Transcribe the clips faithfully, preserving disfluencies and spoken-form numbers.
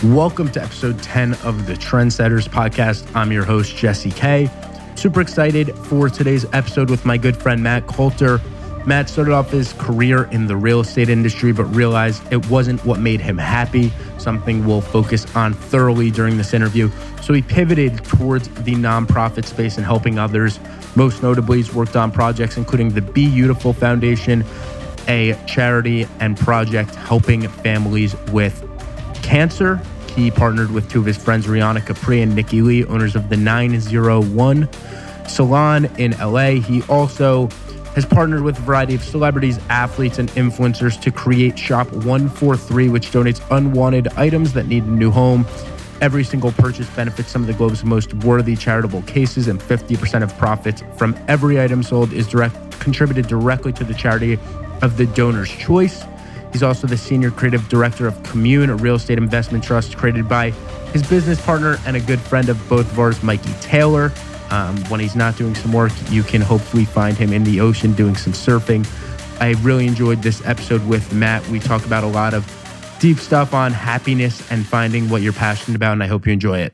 Welcome to episode ten of the Trendsetters podcast. I'm your host, Jesse K. Super excited for today's episode with my good friend, Matt Coulter. Matt started off his career in the real estate industry, but realized it wasn't what made him happy, something we'll focus on thoroughly during this interview. So he pivoted towards the nonprofit space and helping others. Most notably, he's worked on projects including the Be Beautiful Foundation, a charity and project helping families with cancer. He partnered with two of his friends, Rihanna Capri and Nikki Lee, owners of the nine oh one Salon in L A. He also has partnered with a variety of celebrities, athletes, and influencers to create Shop one forty-three, which donates unwanted items that need a new home. Every single purchase benefits some of the globe's most worthy charitable cases, and fifty percent of profits from every item sold is direct contributed directly to the charity of the donor's choice. He's also the senior creative director of Commune, a real estate investment trust created by his business partner and a good friend of both of ours, Mikey Taylor. Um, when he's not doing some work, you can hopefully find him in the ocean doing some surfing. I really enjoyed this episode with Matt. We talk about a lot of deep stuff on happiness and finding what you're passionate about, and I hope you enjoy it.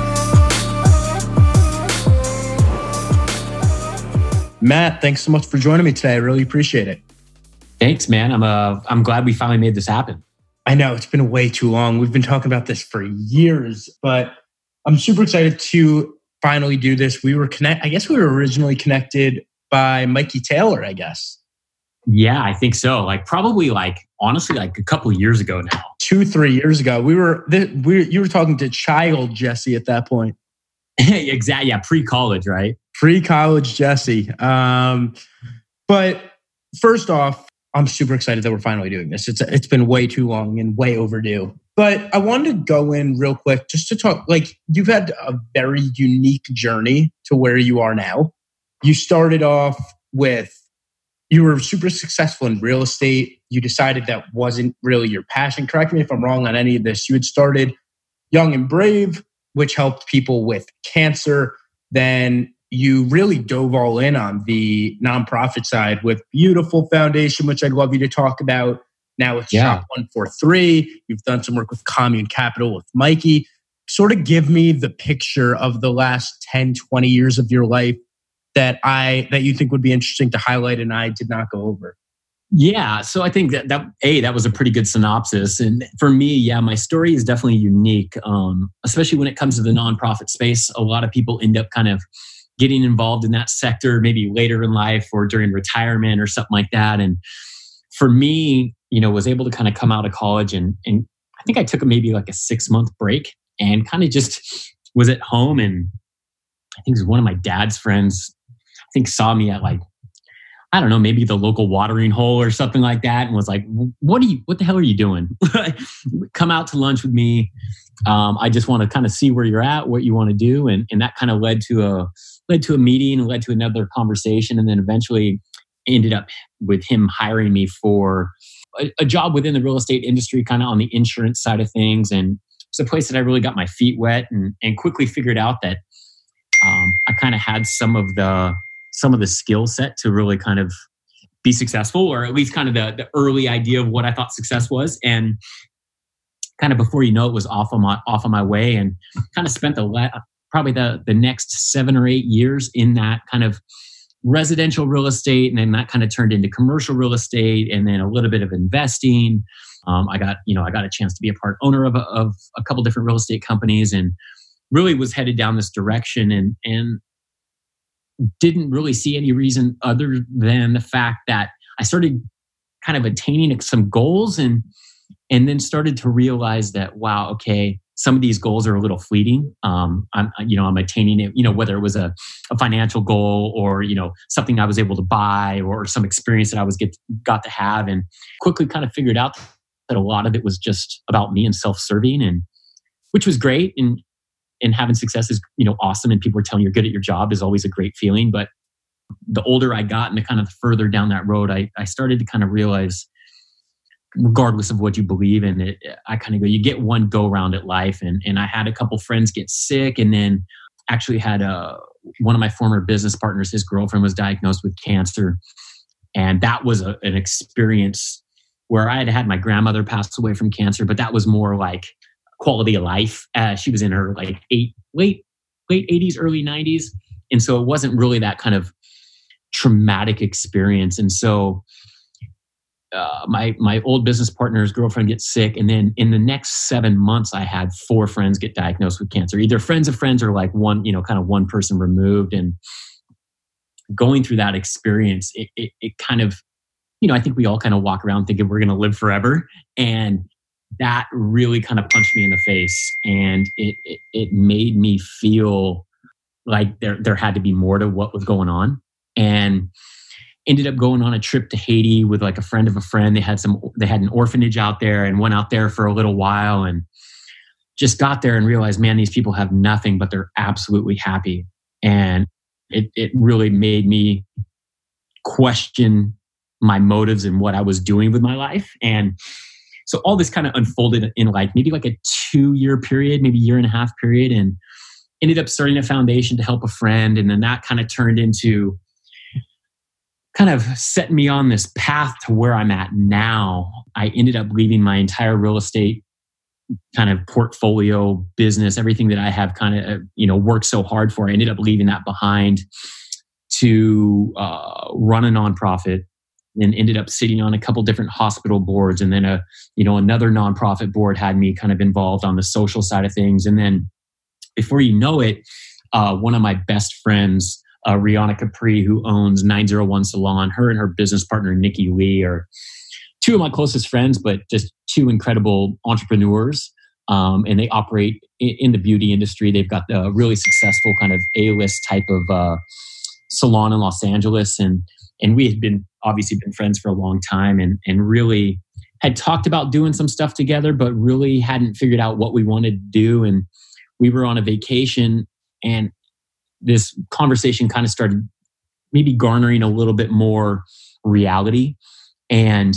Matt, thanks so much for joining me today. I really appreciate it. Thanks, man. I'm uh, I'm glad we finally made this happen. I know it's been way too long. We've been talking about this for years, but I'm super excited to finally do this. We were connect. I guess we were originally connected by Mikey Taylor, I guess. Yeah, I think so. Like probably like, honestly, like a couple of years ago now. Two, three years ago. We were, we you were talking to child Jesse at that point. Exactly. Yeah. Pre-college, right? Pre-college Jesse. Um, but first off, I'm super excited that we're finally doing this. It's It's been way too long and way overdue. But I wanted to go in real quick just to talk, like you've had a very unique journey to where you are now. You started off with, you were super successful in real estate. You decided that wasn't really your passion. Correct me if I'm wrong on any of this. You had started Young and Brave, which helped people with cancer. Then you really dove all in on the nonprofit side with Beautiful Foundation, which I'd love you to talk about. Now it's yeah. Shop one forty-three. You've done some work with Commune Capital with Mikey. Sort of give me the picture of the last ten, twenty years of your life that I that you think would be interesting to highlight and I did not go over. Yeah. So I think that, that A, that was a pretty good synopsis. And for me, yeah, my story is definitely unique, um, especially when it comes to the nonprofit space. A lot of people end up kind of getting involved in that sector, maybe later in life or during retirement or something like that. And for me, you know, was able to kind of come out of college and, and I think I took maybe like a six month break and kind of just was at home. And I think it was one of my dad's friends, I think saw me at like, I don't know, maybe the local watering hole or something like that. And was like, what are you, what the hell are you doing? Come out to lunch with me. Um, I just want to kind of see where you're at, what you want to do. And, and that kind of led to a, led to a meeting and led to another conversation. And then eventually ended up with him hiring me for a, a job within the real estate industry, kind of on the insurance side of things. And it's a place that I really got my feet wet and, and quickly figured out that um, I kind of had some of the, some of the skill set to really kind of be successful, or at least kind of the, the early idea of what I thought success was. And kind of before you know it, was off of my, off of my way, and kind of spent the le- probably the, the next seven or eight years in that kind of residential real estate. And then that kind of turned into commercial real estate and then a little bit of investing. Um, I got, you know, I got a chance to be a part owner of a, of a couple different real estate companies and really was headed down this direction and, and didn't really see any reason other than the fact that I started kind of attaining some goals and, and then started to realize that, wow, okay, some of these goals are a little fleeting. Um, I'm, you know, I'm attaining it, you know, whether it was a, a financial goal or, you know, something I was able to buy or some experience that I was get, got to have, and quickly kind of figured out that a lot of it was just about me and self-serving, and which was great. And, and having success is, you know, awesome. And people are telling you you're good at your job is always a great feeling. But the older I got and the kind of further down that road, I, I started to kind of realize, regardless of what you believe in, it, I kind of go, you get one go round at life. And, and I had a couple friends get sick, and then actually had a, one of my former business partners, his girlfriend was diagnosed with cancer. And that was a, an experience where I had had my grandmother pass away from cancer, but that was more like quality of life. Uh, she was in her like eight, late, late eighties, early nineties. And so it wasn't really that kind of traumatic experience. And so uh, my my old business partner's girlfriend gets sick. And then in the next seven months, I had four friends get diagnosed with cancer, either friends of friends or like one, you know, kind of one person removed. And going through that experience, it, it, it kind of, you know, I think we all kind of walk around thinking we're going to live forever. And that really kind of punched me in the face. And it, it, it made me feel like there, there had to be more to what was going on. And ended up going on a trip to Haiti with like a friend of a friend. They had some, they had an orphanage out there, and went out there for a little while and just got there and realized, man, these people have nothing, but they're absolutely happy. And it, it really made me question my motives and what I was doing with my life. And so all this kind of unfolded in like maybe like a two year period, maybe year and a half period, and ended up starting a foundation to help a friend. And then that kind of turned into kind of setting me on this path to where I'm at now. I ended up leaving my entire real estate kind of portfolio business, everything that I have kind of, you know, worked so hard for. I ended up leaving that behind to uh, run a nonprofit, and ended up sitting on a couple different hospital boards. And then a, you know, another nonprofit board had me kind of involved on the social side of things. And then before you know it, uh, one of my best friends, uh, Rihanna Capri, who owns nine oh one Salon, her and her business partner, Nikki Lee, are two of my closest friends, but just two incredible entrepreneurs. Um, and they operate in, in the beauty industry. They've got a really successful kind of A-list type of uh, salon in Los Angeles. And and we had been obviously been friends for a long time, and and really had talked about doing some stuff together, but really hadn't figured out what we wanted to do. And we were on a vacation, and this conversation kind of started maybe garnering a little bit more reality. And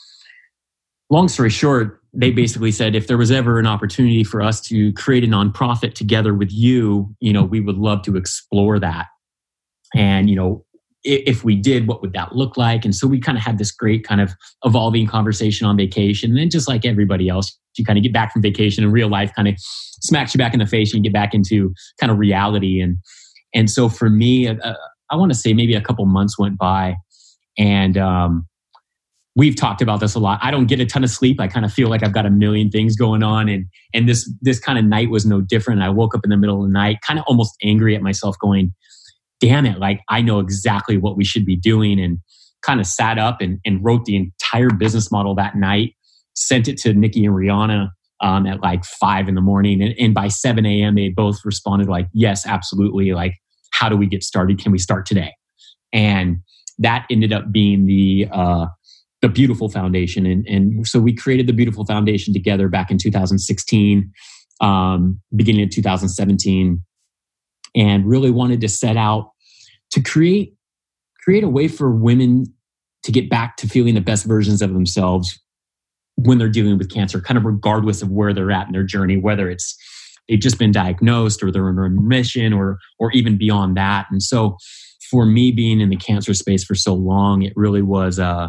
long story short, they basically said, if there was ever an opportunity for us to create a nonprofit together with you, you know, we would love to explore that. And, you know, if we did, what would that look like? And so we kind of had this great kind of evolving conversation on vacation. And then just like everybody else, you kind of get back from vacation and real life kind of smacks you back in the face, and you get back into kind of reality. And and so for me, uh, I want to say maybe a couple months went by, and um, we've talked about this a lot. I don't get a ton of sleep. I kind of feel like I've got a million things going on. And and this this kind of night was no different. I woke up in the middle of the night, kind of almost angry at myself, going, damn it, like I know exactly what we should be doing. And kind of sat up and, and wrote the entire business model that night, sent it to Nikki and Rihanna um, at like five in the morning. And, and by seven a.m., they both responded like, yes, absolutely. Like, how do we get started? Can we start today? And that ended up being the uh, the Beautiful Foundation. And, and so we created the Beautiful Foundation together back in two thousand sixteen, um, beginning of two thousand seventeen, and really wanted to set out to create create a way for women to get back to feeling the best versions of themselves when they're dealing with cancer, kind of regardless of where they're at in their journey, whether it's they've just been diagnosed or they're in remission or or even beyond that. And so for me, being in the cancer space for so long, it really was a,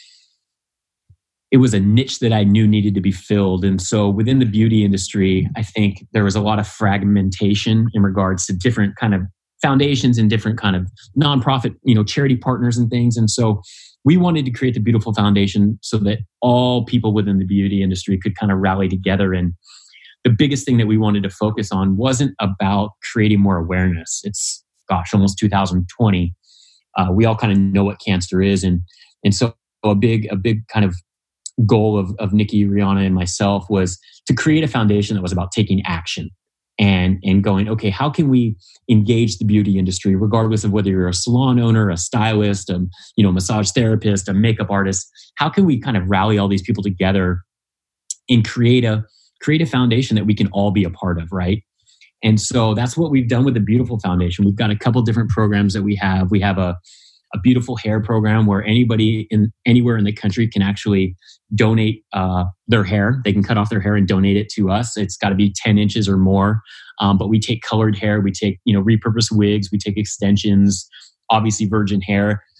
it was a niche that I knew needed to be filled. And so within the beauty industry, I think there was a lot of fragmentation in regards to different kind of foundations and different kind of nonprofit, you know, charity partners and things. And so we wanted to create the Beautiful Foundation so that all people within the beauty industry could kind of rally together. And the biggest thing that we wanted to focus on wasn't about creating more awareness. It's, gosh, almost two thousand twenty. Uh, we all kind of know what cancer is. And, and so a big, a big kind of goal of, of Nikki, Rihanna, and myself was to create a foundation that was about taking action. And, and going, okay, how can we engage the beauty industry, regardless of whether you're a salon owner, a stylist, a you know, massage therapist, a makeup artist? How can we kind of rally all these people together and create a create a foundation that we can all be a part of, right? And so that's what we've done with the Beautiful Foundation. We've got a couple different programs that we have. We have a a beautiful hair program where anybody in anywhere in the country can actually donate uh, their hair. They can cut off their hair and donate it to us. It's got to be ten inches or more. Um, but we take colored hair. We take, you know, repurposed wigs. We take extensions, obviously virgin hair.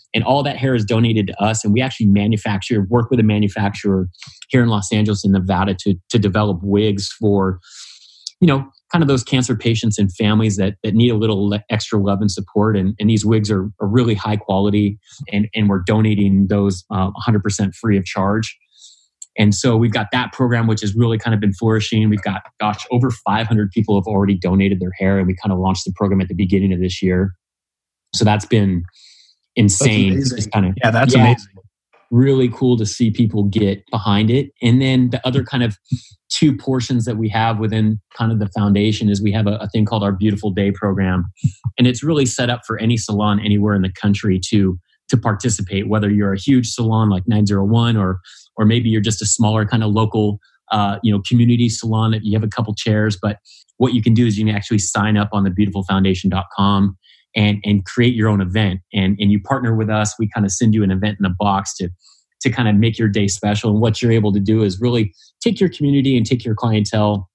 And all that hair is donated to us. And we actually manufacture, work with a manufacturer here in Los Angeles and Nevada to, to develop wigs for, you know, kind of those cancer patients and families that that need a little extra love and support. And, and these wigs are, are really high quality, and, and we're donating those uh, one hundred percent free of charge. And so we've got that program, which has really kind of been flourishing. We've got, gosh, over five hundred people have already donated their hair, and we kind of launched the program at the beginning of this year. So that's been insane. That's it's kind of, yeah, that's yeah, amazing. Really cool to see people get behind it. And then the other kind of two portions that we have within kind of the foundation is we have a, a thing called our Beautiful Day program. And it's really set up for any salon anywhere in the country to, to participate, whether you're a huge salon like nine oh one or or maybe you're just a smaller kind of local uh, you know, community salon that you have a couple chairs. But what you can do is you can actually sign up on the beautiful foundation dot com and and create your own event. And, and you partner with us. We kind of send you an event in a box to to kind of make your day special. And what you're able to do is really take your community and take your clientele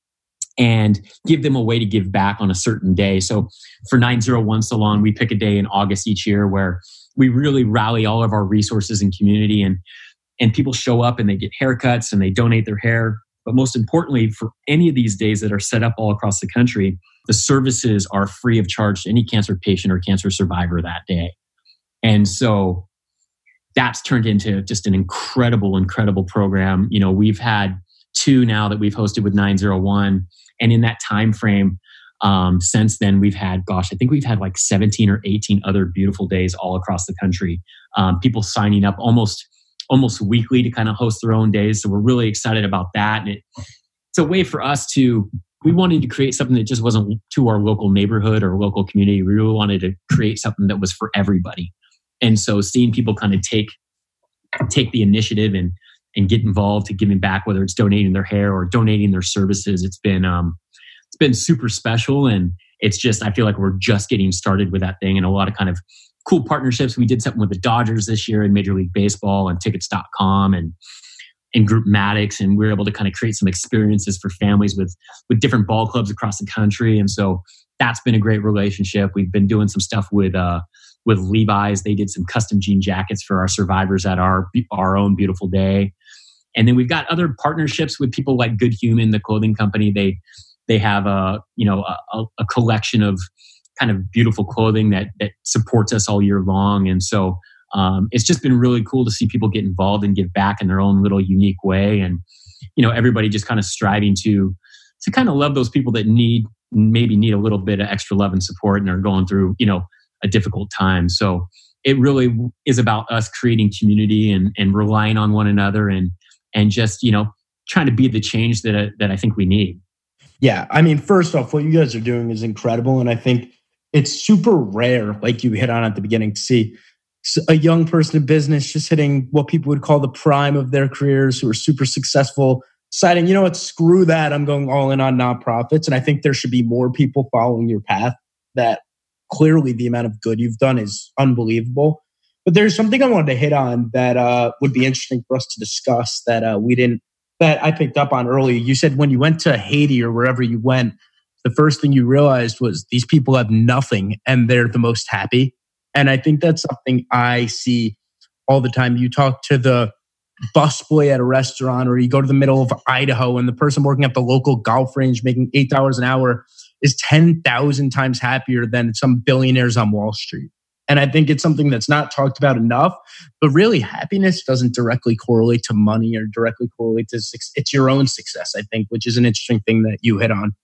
and give them a way to give back on a certain day. So for nine oh one Salon, we pick a day in August each year where we really rally all of our resources and community, and and people show up and they get haircuts and they donate their hair. But most importantly, for any of these days that are set up all across the country, the services are free of charge to any cancer patient or cancer survivor that day. And so that's turned into just an incredible, incredible program. You know, we've had two now that we've hosted with nine oh one. And in that time frame, um, since then, we've had, gosh, I think we've had like seventeen or eighteen other beautiful days all across the country. Um, people signing up almost almost weekly to kind of host their own days. So we're really excited about that. And it, it's a way for us to, we wanted to create something that just wasn't to our local neighborhood or local community. We really wanted to create something that was for everybody. And so seeing people kind of take take the initiative and and get involved to giving back, whether it's donating their hair or donating their services, it's been um, it's been super special. And it's just, I feel like we're just getting started with that thing, and a lot of kind of cool partnerships. We did something with the Dodgers this year in Major League Baseball and tickets dot com and and Group Maddox, and we were able to kind of create some experiences for families with with different ball clubs across the country. And so that's been a great relationship. We've been doing some stuff with uh, with Levi's. They did some custom jean jackets for our survivors at our our own Beautiful Day. And then we've got other partnerships with people like Good Human, the clothing company. They they have a you know a, a collection of kind of beautiful clothing that that supports us all year long. And so um, it's just been really cool to see people get involved and give back in their own little unique way. And you know, everybody just kind of striving to to kind of love those people that need maybe need a little bit of extra love and support and are going through you know a difficult time. So it really is about us creating community and and relying on one another and and just you know trying to be the change that that I think we need. Yeah, I mean, first off, what you guys are doing is incredible, and I think it's super rare, like you hit on at the beginning, to see a young person in business just hitting what people would call the prime of their careers, who are super successful, deciding, you know what, screw that, I'm going all in on nonprofits. And I think there should be more people following your path. That clearly the amount of good you've done is unbelievable. But there's something I wanted to hit on that uh, would be interesting for us to discuss that uh, we didn't, that I picked up on earlier. You said when you went to Haiti or wherever you went, the first thing you realized was these people have nothing and they're the most happy. And I think that's something I see all the time. You talk to the busboy at a restaurant, or you go to the middle of Idaho and the person working at the local golf range making eight dollars an hour is ten thousand times happier than some billionaires on Wall Street. And I think it's something that's not talked about enough, but really happiness doesn't directly correlate to money or directly correlate to success. It's your own success, I think, which is an interesting thing that you hit on.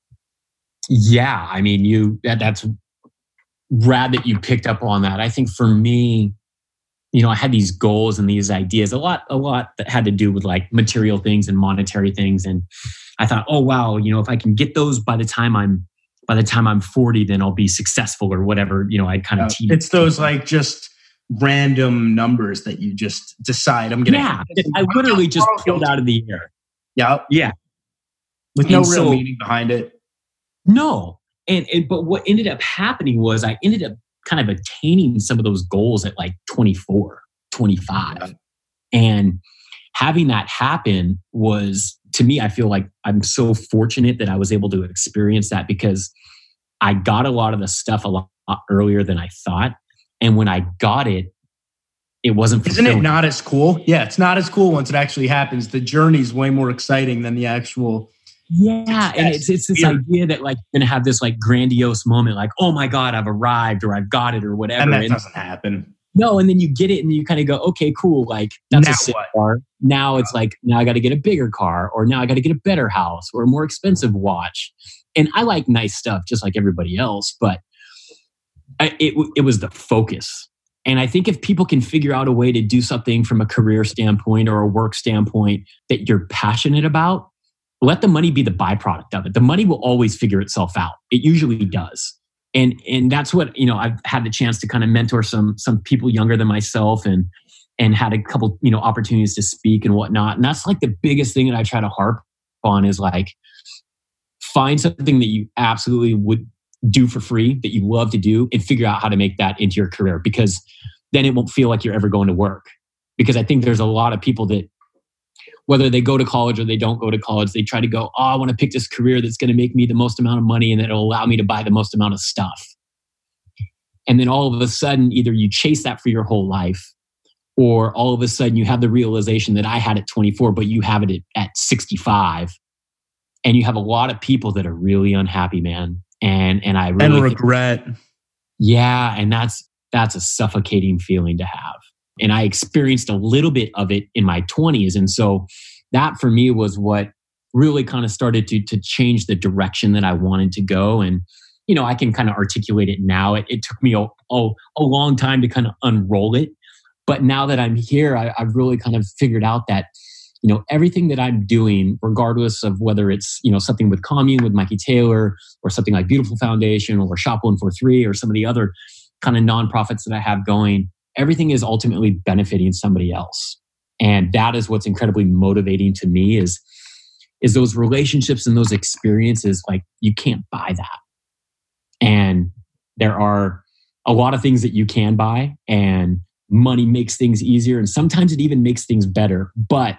Yeah, I mean, you that, that's rad that you picked up on that. I think for me, you know, I had these goals and these ideas, a lot, a lot that had to do with like material things and monetary things. And I thought, oh wow, you know, if I can get those by the time I'm by the time I'm forty, then I'll be successful or whatever. You know, I kind of uh, teach. It's those like just random numbers that you just decide I'm gonna. Yeah, I literally just pulled out of the air. Yeah, yeah, with no and real so, meaning behind it. No. And, and but what ended up happening was I ended up kind of attaining some of those goals at like twenty-four, twenty-five. Yeah. And having that happen was, to me, I feel like I'm so fortunate that I was able to experience that, because I got a lot of the stuff a lot earlier than I thought. And when I got it, it wasn't fulfilling. Isn't it not as cool? Yeah, it's not as cool once it actually happens. The journey is way more exciting than the actual. Yeah, success. And it's it's this Weird. idea that like you're gonna have this like grandiose moment, like, oh my God, I've arrived or I've got it or whatever. And that and, doesn't happen. No, and then you get it and you kind of go, okay, cool. Like that's now a sick car. Now it's like, now I got to get a bigger car, or now I got to get a better house or a more expensive watch. And I like nice stuff just like everybody else, but I, it it was the focus. And I think if people can figure out a way to do something from a career standpoint or a work standpoint that you're passionate about, let the money be the byproduct of it. The money will always figure itself out. It usually does. And and that's what, you know, I've had the chance to kind of mentor some some people younger than myself and and had a couple, you know, opportunities to speak and whatnot. And that's like the biggest thing that I try to harp on is like, find something that you absolutely would do for free, that you love to do, and figure out how to make that into your career, because then it won't feel like you're ever going to work. Because I think there's a lot of people that, whether they go to college or they don't go to college, they try to go, oh, I want to pick this career that's going to make me the most amount of money and that'll allow me to buy the most amount of stuff. And then all of a sudden, either you chase that for your whole life, or all of a sudden you have the realization that I had at twenty-four, but you have it at sixty-five. And you have a lot of people that are really unhappy, man. And and I really and regret. Think, yeah, and that's that's a suffocating feeling to have. And I experienced a little bit of it in my twenties. And so that for me was what really kind of started to, to change the direction that I wanted to go. And, you know, I can kind of articulate it now. It, it took me a, a, a long time to kind of unroll it. But now that I'm here, I, I've really kind of figured out that, you know, everything that I'm doing, regardless of whether it's, you know, something with Commune, with Mikey Taylor, or something like Beautiful Foundation, or Shop one forty-three, or some of the other kind of nonprofits that I have going, everything is ultimately benefiting somebody else. And that is what's incredibly motivating to me is, is those relationships and those experiences. Like, you can't buy that. And there are a lot of things that you can buy, and money makes things easier. And sometimes it even makes things better. But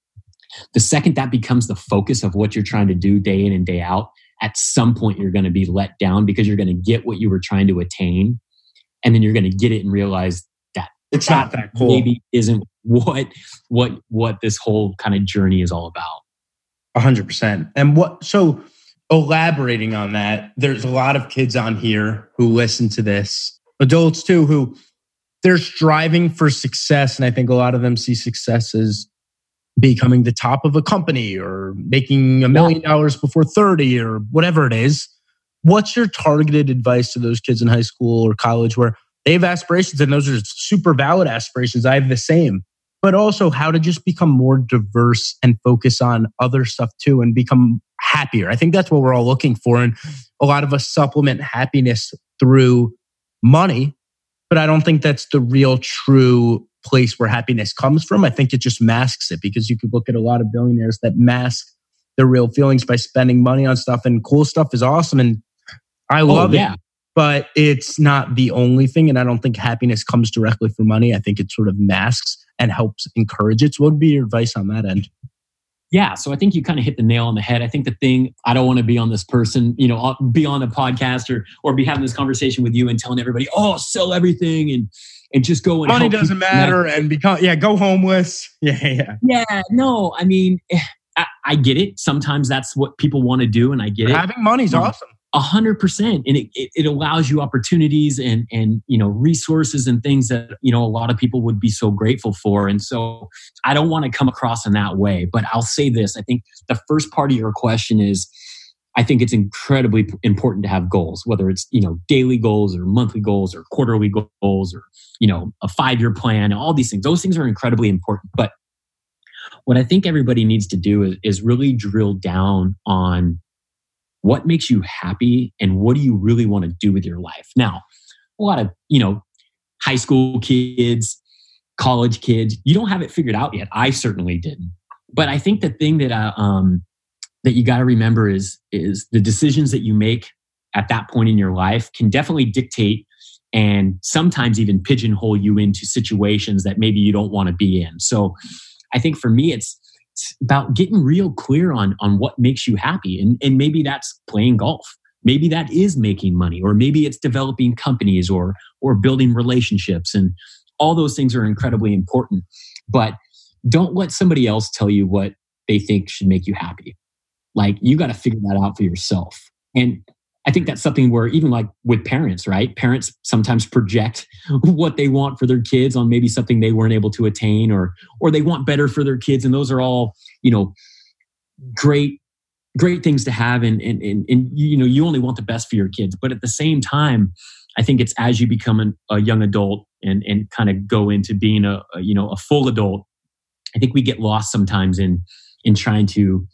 the second that becomes the focus of what you're trying to do day in and day out, at some point you're going to be let down, because you're going to get what you were trying to attain. And then you're going to get it and realize that it's that not that cool. Maybe isn't what what what this whole kind of journey is all about. A hundred percent. And what so elaborating on that, there's a lot of kids on here who listen to this, adults too, who they're striving for success. And I think a lot of them see success as becoming the top of a company or making a million dollars before thirty or whatever it is. What's your targeted advice to those kids in high school or college where they have aspirations, and those are super valid aspirations? I have the same. But also how to just become more diverse and focus on other stuff too and become happier. I think that's what we're all looking for. And a lot of us supplement happiness through money, but I don't think that's the real true place where happiness comes from. I think it just masks it, because you could look at a lot of billionaires that mask their real feelings by spending money on stuff, and cool stuff is awesome. And I love oh, yeah. it, but it's not the only thing. And I don't think happiness comes directly from money. I think it sort of masks and helps encourage it. So what would be your advice on that end? Yeah. So I think you kind of hit the nail on the head. I think the thing, I don't want to be on this person, you know, be on a podcast or, or be having this conversation with you and telling everybody, oh, sell everything and, and just go and money doesn't matter and become, yeah, go homeless. Yeah. Yeah. Yeah. No, I mean, I, I get it. Sometimes that's what people want to do. And I get it. Having money's um, awesome. A hundred percent. And it, it, it allows you opportunities and, and, you know, resources and things that, you know, a lot of people would be so grateful for. And so I don't want to come across in that way, but I'll say this. I think the first part of your question is, I think it's incredibly important to have goals, whether it's, you know, daily goals or monthly goals or quarterly goals or, you know, a five-year plan, all these things. Those things are incredibly important. But what I think everybody needs to do is, is really drill down on what makes you happy and what do you really want to do with your life. Now, a lot of, you know, high school kids, college kids, you don't have it figured out yet. I certainly didn't. But I think the thing that uh, um, that you got to remember is is the decisions that you make at that point in your life can definitely dictate and sometimes even pigeonhole you into situations that maybe you don't want to be in. So I think for me, it's It's about getting real clear on, on what makes you happy. And, and maybe that's playing golf. Maybe that is making money, or maybe it's developing companies or or building relationships. And All those things are incredibly important, but don't let somebody else tell you what they think should make you happy. Like, you got to figure that out for yourself. And I think that's something where even like with parents, right? Parents sometimes project what they want for their kids on maybe something they weren't able to attain, or or they want better for their kids. And those are all, you know, great, great things to have. And, and, and, and you know, you only want the best for your kids. But at the same time, I think it's as you become an, a young adult and, and kind of go into being a, a, you know, a full adult, I think we get lost sometimes in, in trying to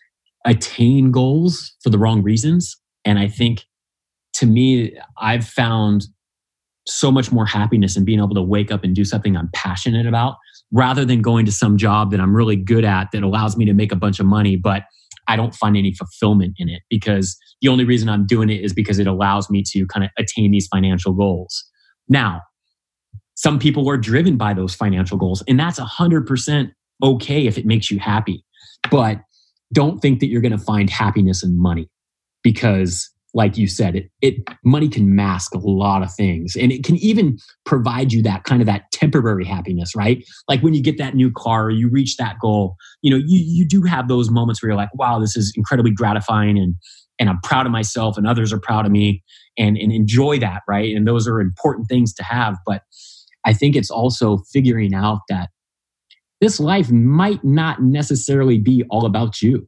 attain goals for the wrong reasons. And I think, to me, I've found so much more happiness in being able to wake up and do something I'm passionate about, rather than going to some job that I'm really good at that allows me to make a bunch of money, but I don't find any fulfillment in it, because the only reason I'm doing it is because it allows me to kind of attain these financial goals. Now, some people are driven by those financial goals, and that's one hundred percent okay if it makes you happy. But don't think that you're going to find happiness in money. Because, like you said, it, it money can mask a lot of things, and it can even provide you that kind of that temporary happiness, right? Like when you get that new car or you reach that goal, you know, you you do have those moments where you're like, wow, this is incredibly gratifying, and and I'm proud of myself, and others are proud of me, and and enjoy that, right? And those are important things to have. But I think it's also figuring out that this life might not necessarily be all about you.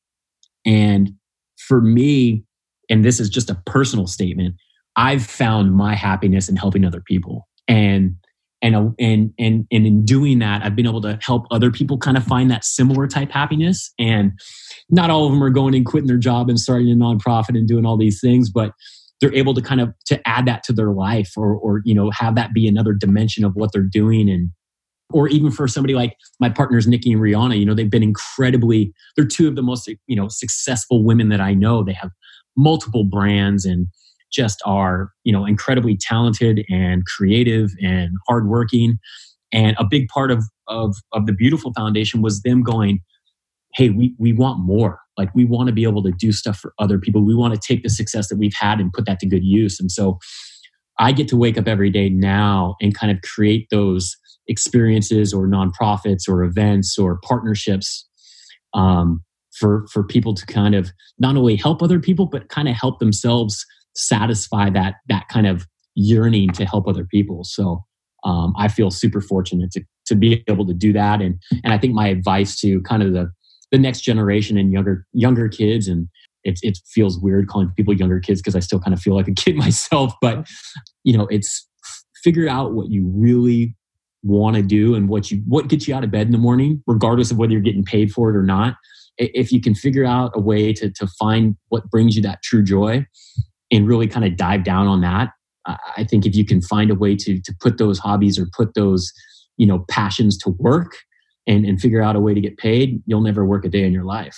And for me, and this is just a personal statement, I've found my happiness in helping other people. And and and and and in doing that, I've been able to help other people kind of find that similar type happiness. And not all of them are going and quitting their job and starting a nonprofit and doing all these things, but they're able to kind of to add that to their life, or or you know, have that be another dimension of what they're doing. And or even for somebody like my partners, Nikki and Rihanna, you know, they've been incredibly, they're two of the most, you know, successful women that I know. They have multiple brands and just are, you know, incredibly talented and creative and hardworking. And a big part of, of, of the Beautiful Foundation was them going, hey, we, we want more. Like, we want to be able to do stuff for other people. We want to take the success that we've had and put that to good use. And so I get to wake up every day now and kind of create those experiences or nonprofits or events or partnerships um, for for people to kind of not only help other people, but kind of help themselves satisfy that that kind of yearning to help other people. So um, I feel super fortunate to to be able to do that. And and I think my advice to kind of the the next generation and younger younger kids, and it it feels weird calling people younger kids because I still kind of feel like a kid myself, but you know, it's figure out what you really want to do and what you what gets you out of bed in the morning, regardless of whether you're getting paid for it or not. If you can figure out a way to to find what brings you that true joy and really kind of dive down on that, I think if you can find a way to to put those hobbies or put those, you know, passions to work and and figure out a way to get paid, you'll never work a day in your life.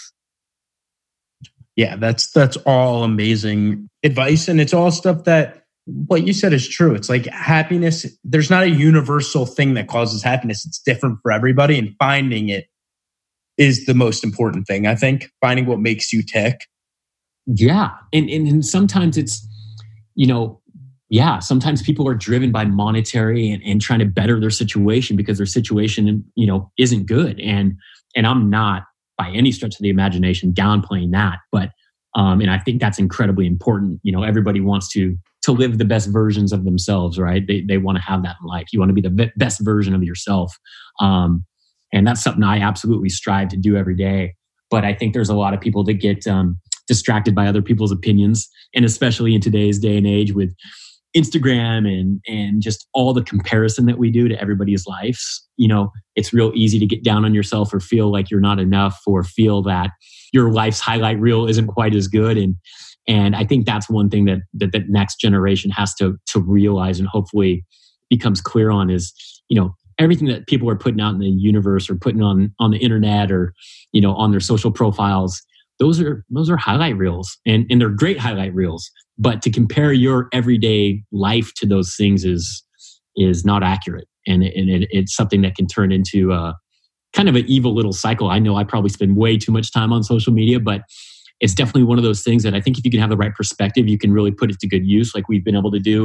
Yeah, that's that's all amazing advice, and it's all stuff that what you said is true. It's like happiness, there's not a universal thing that causes happiness. It's different for everybody, and finding it is the most important thing, I think. Finding what makes you tick. Yeah. And, and, and sometimes it's, you know, yeah, sometimes people are driven by monetary and, and trying to better their situation because their situation, you know, isn't good. And and I'm not by any stretch of the imagination downplaying that. But um, and I think that's incredibly important. You know, everybody wants to to live the best versions of themselves, right? They they want to have that in life. You want to be the best version of yourself. Um, and that's something I absolutely strive to do every day. But I think there's a lot of people that get um, distracted by other people's opinions. And especially in today's day and age with Instagram and and just all the comparison that we do to everybody's lives, you know, it's real easy to get down on yourself or feel like you're not enough or feel that your life's highlight reel isn't quite as good. And And I think that's one thing that, that the next generation has to to realize and hopefully becomes clear on is, you know, everything that people are putting out in the universe or putting on on the internet or, you know, on their social profiles, those are those are highlight reels, and, and they're great highlight reels. But to compare your everyday life to those things is is not accurate, and it, and it, it's something that can turn into a kind of an evil little cycle. I know I probably spend way too much time on social media, but it's definitely one of those things that I think if you can have the right perspective, you can really put it to good use like we've been able to do and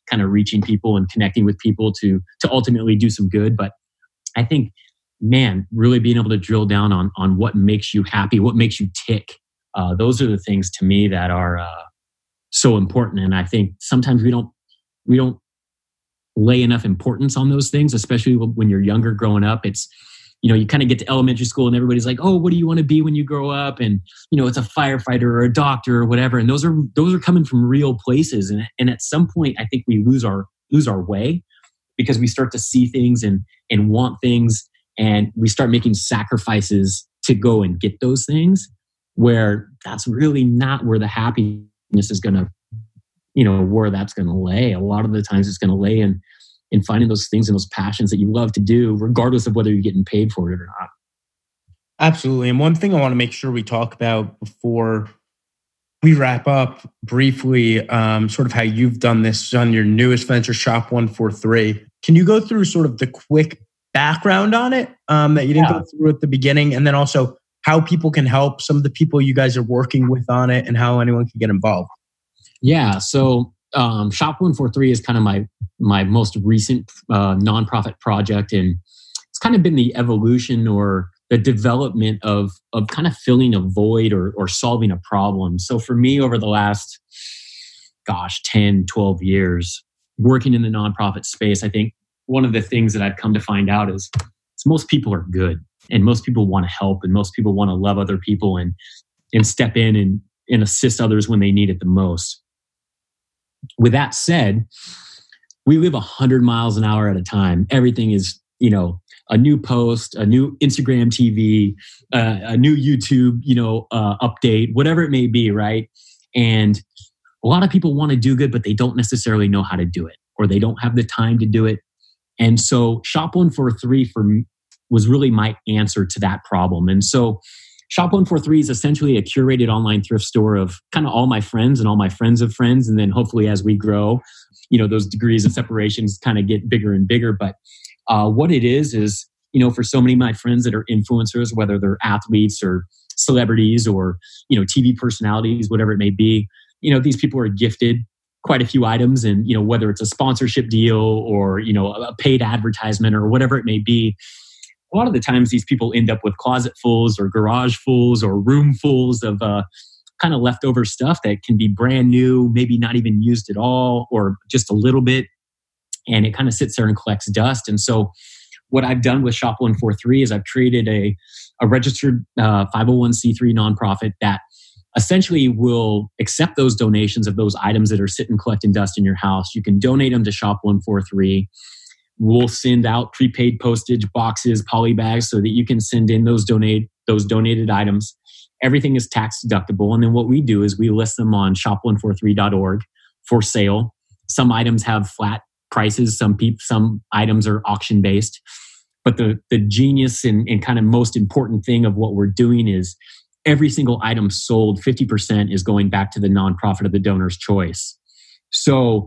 kind of reaching people and connecting with people to to ultimately do some good. But I think, man, really being able to drill down on on what makes you happy, what makes you tick. Uh, those are the things to me that are uh, so important. And I think sometimes we don't we don't lay enough importance on those things, especially when you're younger growing up. It's, you know, you kind of get to elementary school and everybody's like, oh, what do you want to be when you grow up? And, you know, it's a firefighter or a doctor or whatever. And those are those are coming from real places. And, and at some point, I think we lose our lose our way because we start to see things and and want things. And we start making sacrifices to go and get those things, where that's really not where the happiness is going to, you know, where that's going to lay. A lot of the times it's going to lay in, in finding those things and those passions that you love to do, regardless of whether you're getting paid for it or not. Absolutely. And one thing I want to make sure we talk about before we wrap up briefly, um, sort of how you've done this on your newest venture, Shop one forty-three. Can you go through sort of the quick background on it um, that you didn't yeah. go through at the beginning? And then also how people can help, some of the people you guys are working with on it, and how anyone can get involved. Yeah. So um, Shop one forty-three is kind of my my most recent uh, nonprofit project. And it's kind of been the evolution or the development of of kind of filling a void or, or solving a problem. So for me, over the last, gosh, ten, twelve years, working in the nonprofit space, I think one of the things that I've come to find out is, is most people are good. And most people want to help, and most people want to love other people and and step in and, and assist others when they need it the most. With that said, we live one hundred miles an hour at a time. Everything is, you know, a new post, a new Instagram T V, uh, a new YouTube, you know, uh, update, whatever it may be, right? And a lot of people want to do good, but they don't necessarily know how to do it, or they don't have the time to do it. And so Shop one forty-three for me was really my answer to that problem. And so Shop one forty-three is essentially a curated online thrift store of kind of all my friends and all my friends of friends. And then hopefully as we grow, you know, those degrees of separations kind of get bigger and bigger. But uh, what it is, is, you know, for so many of my friends that are influencers, whether they're athletes or celebrities or, you know, T V personalities, whatever it may be, you know, these people are gifted quite a few items. And, you know, whether it's a sponsorship deal or, you know, a paid advertisement or whatever it may be, a lot of the times these people end up with closet fulls or garage fulls or room fulls of uh, kind of leftover stuff that can be brand new, maybe not even used at all, or just a little bit. And it kind of sits there and collects dust. And so what I've done with Shop one forty-three is I've created a, a registered uh, five oh one c three nonprofit that essentially will accept those donations of those items that are sitting collecting dust in your house. You can donate them to Shop one forty-three. We'll send out prepaid postage boxes, poly bags, so that you can send in those donate those donated items. Everything is tax deductible. And then what we do is we list them on shop one forty-three dot org for sale. Some items have flat prices. Some pe- some items are auction based. But the, the genius and, and kind of most important thing of what we're doing is every single item sold, fifty percent is going back to the nonprofit of the donor's choice. So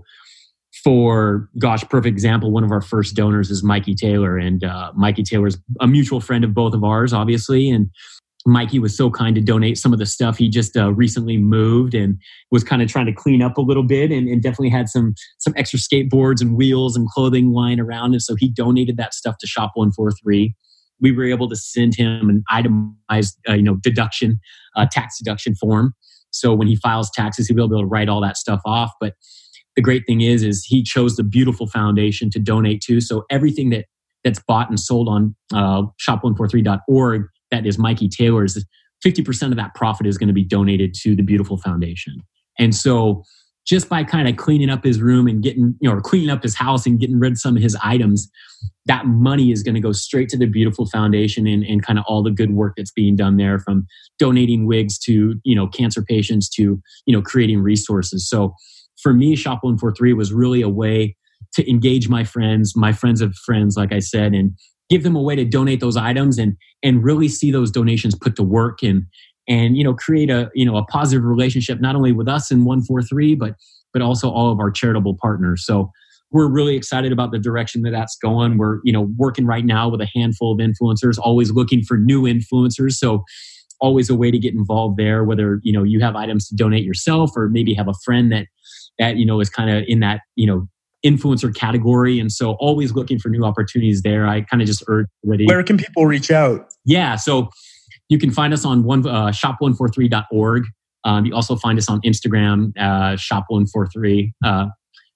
for, gosh, perfect example, one of our first donors is Mikey Taylor. And uh, Mikey Taylor is a mutual friend of both of ours, obviously. And Mikey was so kind to donate some of the stuff. He just uh, recently moved and was kind of trying to clean up a little bit, and, and definitely had some some extra skateboards and wheels and clothing lying around. And so he donated that stuff to Shop one forty-three. We were able to send him an itemized, uh, you know, deduction, uh, tax deduction form. So when he files taxes, he'll be able to write all that stuff off. But the great thing is, is he chose the beautiful foundation to donate to. So everything that that's bought and sold on uh, shop one forty-three dot org, that is Mikey Taylor's, fifty percent of that profit is going to be donated to the beautiful foundation. And so just by kind of cleaning up his room and getting, you know, or cleaning up his house and getting rid of some of his items, that money is going to go straight to the beautiful foundation and, and kind of all the good work that's being done there, from donating wigs to, you know, cancer patients to, you know, creating resources. So for me, Shop one forty-three was really a way to engage my friends, my friends of friends, like I said, and give them a way to donate those items and and really see those donations put to work and and you know create a you know a positive relationship not only with us in one forty-three but but also all of our charitable partners. So we're really excited about the direction that that's going. We're you know working right now with a handful of influencers, always looking for new influencers. So always a way to get involved there, whether you know you have items to donate yourself or maybe have a friend that that you know is kind of in that you know influencer category. And so always looking for new opportunities there. I kind of just urge everybody. Where can people reach out? Yeah. So you can find us on one, uh, shop one forty-three dot org. Um, you also find us on Instagram, uh, shop one forty-three. Uh,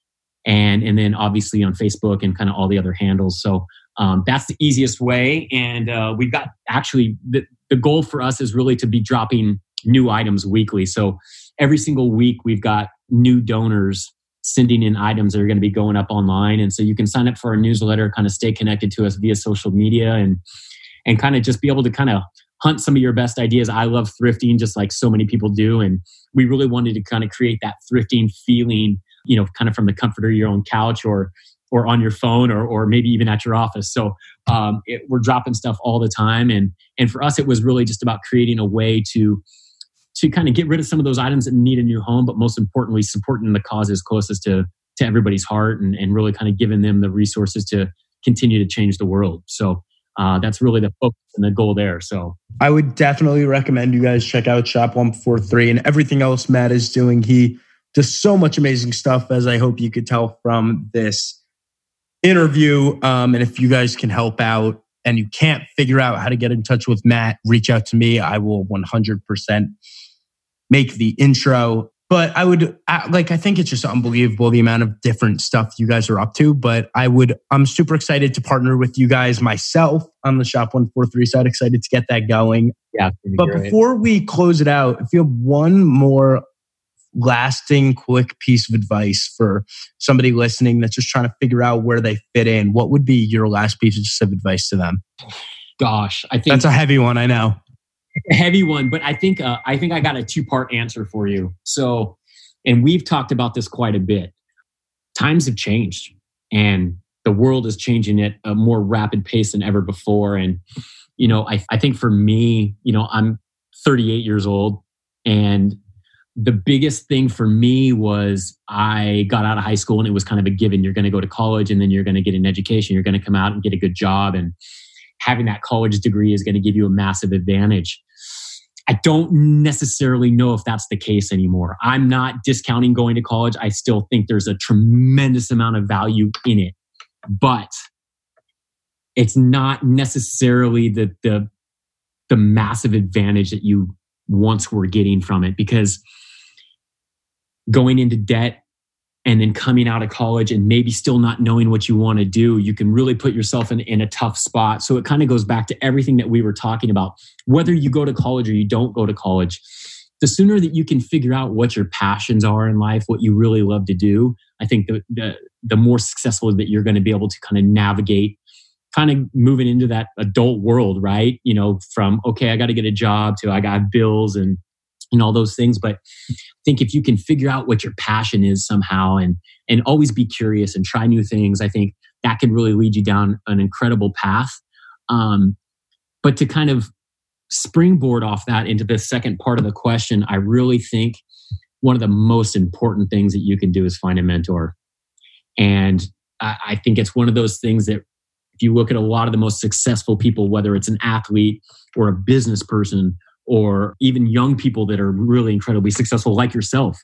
and, and then obviously on Facebook and kind of all the other handles. So um, that's the easiest way. And uh, we've got actually the, the goal for us is really to be dropping new items weekly. So every single week we've got new donors sending in items that are going to be going up online. And so you can sign up for our newsletter, kind of stay connected to us via social media and, and kind of just be able to kind of hunt some of your best ideas. I love thrifting just like so many people do. And we really wanted to kind of create that thrifting feeling, you know, kind of from the comfort of your own couch or or on your phone or or maybe even at your office. So um, it, we're dropping stuff all the time. And and for us, it was really just about creating a way to to kind of get rid of some of those items that need a new home, but most importantly, supporting the causes closest to, to everybody's heart and, and really kind of giving them the resources to continue to change the world. So uh, that's really the focus and the goal there. So I would definitely recommend you guys check out Shop one forty-three and everything else Matt is doing. He does so much amazing stuff, as I hope you could tell from this interview. Um, and if you guys can help out and you can't figure out how to get in touch with Matt, reach out to me. I will one hundred percent make the intro. But I would, like, I think it's just unbelievable the amount of different stuff you guys are up to. But I would, I'm super excited to partner with you guys myself on the Shop one forty-three side. Excited to get that going. Yeah. But great. Before we close it out, if you have one more lasting, quick piece of advice for somebody listening that's just trying to figure out where they fit in, what would be your last piece of advice to them? Gosh, I think that's a heavy one. I know. A heavy one, but I think uh, I think I got a two-part answer for you. So, and we've talked about this quite a bit. Times have changed, and the world is changing at a more rapid pace than ever before. And you know, I I think for me, you know, I'm thirty-eight years old, and the biggest thing for me was I got out of high school and it was kind of a given. You're going to go to college and then you're going to get an education. You're going to come out and get a good job. And having that college degree is going to give you a massive advantage. I don't necessarily know if that's the case anymore. I'm not discounting going to college. I still think there's a tremendous amount of value in it. But it's not necessarily the the, the massive advantage that you once were getting from it, because going into debt and then coming out of college and maybe still not knowing what you want to do, you can really put yourself in, in a tough spot. So it kind of goes back to everything that we were talking about. Whether you go to college or you don't go to college, the sooner that you can figure out what your passions are in life, what you really love to do, I think the the, the more successful that you're going to be able to kind of navigate kind of moving into that adult world, right? You know, from, okay, I got to get a job to I got bills and, and all those things. But I think if you can figure out what your passion is somehow and, and always be curious and try new things, I think that can really lead you down an incredible path. Um, but to kind of springboard off that into the second part of the question, I really think one of the most important things that you can do is find a mentor. And I, I think it's one of those things that if you look at a lot of the most successful people, whether it's an athlete or a business person or even young people that are really incredibly successful like yourself,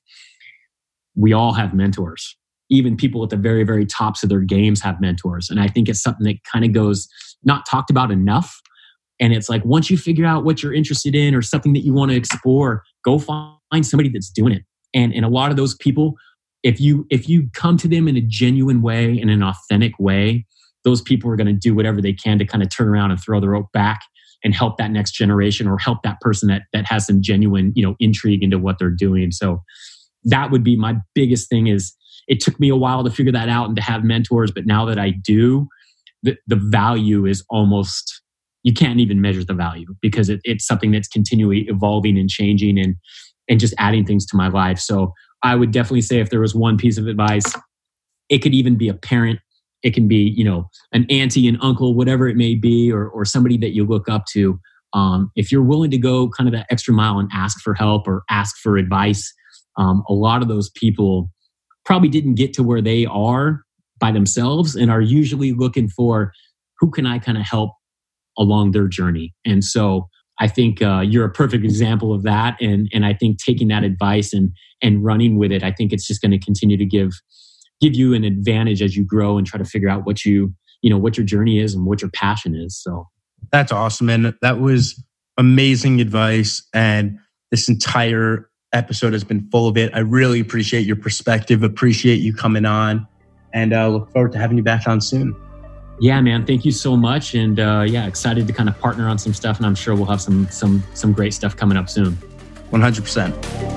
we all have mentors. Even people at the very, very tops of their games have mentors. And I think it's something that kind of goes not talked about enough. And it's like, once you figure out what you're interested in or something that you want to explore, go find somebody that's doing it. And, and a lot of those people, if you if you come to them in a genuine way, in an authentic way, those people are going to do whatever they can to kind of turn around and throw the rope back and help that next generation or help that person that that has some genuine, you know, intrigue into what they're doing. So that would be my biggest thing. Is it took me a while to figure that out and to have mentors, but now that I do, the, the value is almost, you can't even measure the value because it, it's something that's continually evolving and changing and and just adding things to my life. So I would definitely say if there was one piece of advice, it could even be a parent. It can be, you know, an auntie, an uncle, whatever it may be, or or somebody that you look up to. Um, if you're willing to go kind of that extra mile and ask for help or ask for advice, um, a lot of those people probably didn't get to where they are by themselves and are usually looking for who can I kind of help along their journey. And so I think uh, you're a perfect example of that. And and I think taking that advice and and running with it, I think it's just going to continue to give give you an advantage as you grow and try to figure out what you, you know, what your journey is and what your passion is. So that's awesome. And that was amazing advice. And this entire episode has been full of it. I really appreciate your perspective, appreciate you coming on, and uh, look forward to having you back on soon. Yeah, man. Thank you so much. And uh, yeah, excited to kind of partner on some stuff. And I'm sure we'll have some, some, some great stuff coming up soon. one hundred percent.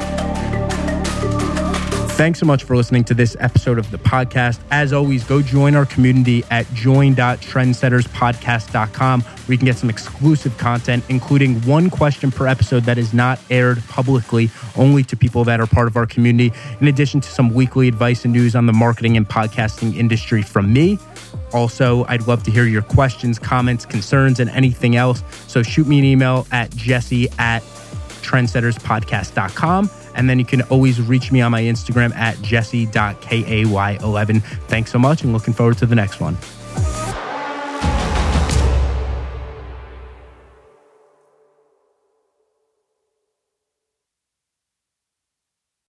Thanks so much for listening to this episode of the podcast. As always, go join our community at join dot trendsetters podcast dot com, where you can get some exclusive content, including one question per episode that is not aired publicly, only to people that are part of our community, in addition to some weekly advice and news on the marketing and podcasting industry from me. Also, I'd love to hear your questions, comments, concerns, and anything else. So shoot me an email at jesse at trendsetters podcast dot com. And then you can always reach me on my Instagram at jesse dot kay eleven. Thanks so much, and looking forward to the next one.